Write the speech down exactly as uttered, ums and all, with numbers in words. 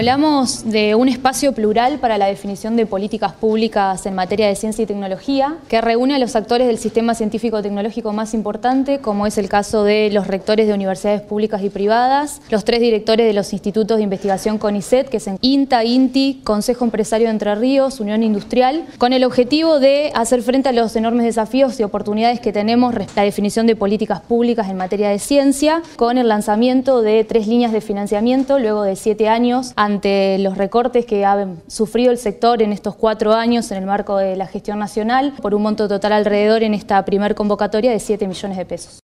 Hablamos de un espacio plural para la definición de políticas públicas en materia de ciencia y tecnología, que reúne a los actores del sistema científico-tecnológico más importante, como es el caso de los rectores de universidades públicas y privadas, los tres directores de los institutos de investigación CONICET, que son INTA, INTI, Consejo Empresario de Entre Ríos, Unión Industrial, con el objetivo de hacer frente a los enormes desafíos y oportunidades que tenemos la definición de políticas públicas en materia de ciencia, con el lanzamiento de tres líneas de financiamiento luego de siete años ante los recortes que ha sufrido el sector en estos cuatro años en el marco de la gestión nacional, por un monto total alrededor en esta primer convocatoria de siete millones de pesos.